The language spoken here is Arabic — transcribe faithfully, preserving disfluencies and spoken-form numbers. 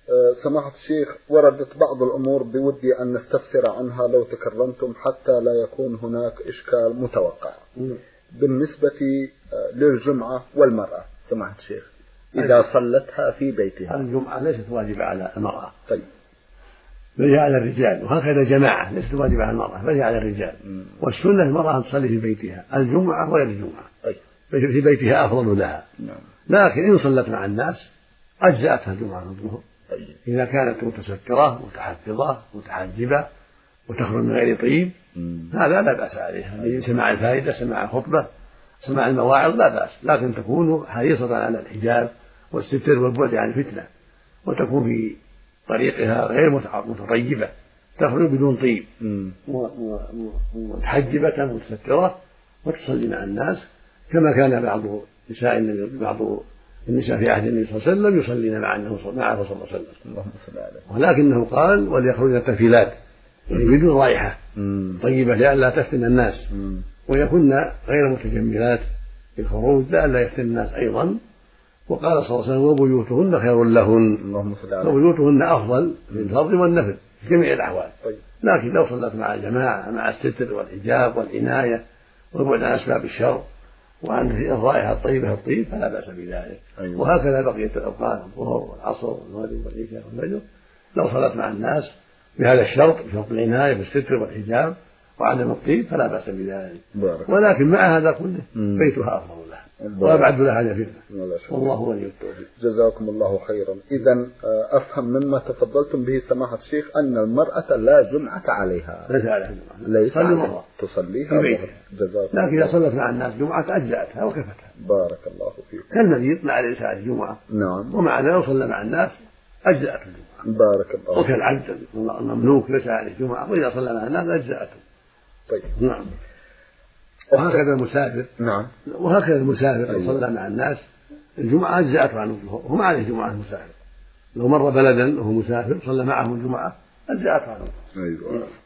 سماحة الشيخ، وردت بعض الأمور بودي أن نستفسر عنها لو تكرمتم حتى لا يكون هناك إشكال متوقع. بالنسبة للجمعة والمرأة سماحة الشيخ إذا صلتها في بيتها. الجمعة ليست واجبة على المرأة، طيب بل هي على الرجال، وهكذا الجماعة ليست واجبة على المرأة بل هي على الرجال. م. والسنة المرأة أن تصلي في بيتها الجمعة وغير الجمعة. طيب. في بيتها أفضل لها. نعم. لكن إن صلت مع الناس أجزأتها الجمعة الظهر. طيب. إذا كانت متسترة متحفظة متحجبة وتخرج من غير طيب هذا لا بأس عليها. طيب. سماع الفائدة سماع الخطبة سماع المواعظ لا بأس، لكن تكون حريصة على الحجاب والستر والبعد عن الفتنة، وتكون في طريقها غير متطيبة تخرج بدون طيب متحجبة متسترة وتصلي مع الناس كما كان بعض نساء بعض النساء في عهد النبي صلى الله عليه وسلم يصلين مع معه صلى الله عليه وسلم. ولكنه قال وليخرجن تنفيلات يعني بدون رائحة طيبة لئلا تفتن الناس، ويكن غير متجملات في الخروج لئلا يفتن الناس أيضا. وقال صلى الله عليه وسلم وبيوتهن خير لهن، وبيوتهن أفضل من الفرض والنفل في جميع الأحوال. طيب. لكن لو صلت مع الجماعة مع الستر والحجاب والعناية والبعد عن أسباب الشر وعن الرائحة الطيبة الطيب فلا بأس بذلك. أيوة. وهكذا بقية الأوقات الظهر والعصر والمغرب والعشاء والفجر لو صلت مع الناس بهذا الشرط بشرط العناية بالستر والحجاب وعدم الطيب فلا بأس بذلك. ولكن مع هذا كله بيتها أفضل لها وأبعد لها عن الفتنة، والله ولي التوفيق. جزاكم الله خيرا. إذن أفهم مما تفضلتم به سماحة الشيخ أن المرأة لا جمعة عليها. ليس عليها جمعة، ليس عليها تصليها جزاكم. لكن إذا صلت مع الناس جمعة أجزأتها وكفتها. بارك الله فيكم. كالمريض مع الإنسان الجمعة. نعم. ومع ذلك لو صلى مع الناس أجزأته الجمعة. بارك الله. وكالعبد المملوك ليس عليه جمعة وإذا صلى مع الناس أجزأته. طيب. نعم. وهكذا المسافر. نعم. وهكذا المسافر لو صلى مع الناس الجمعة أجزأته عنه، هم عليه جمعة المسافر. لو مر بلدا وهو مسافر صلى معهم الجمعة أجزأته عنه. أيوة.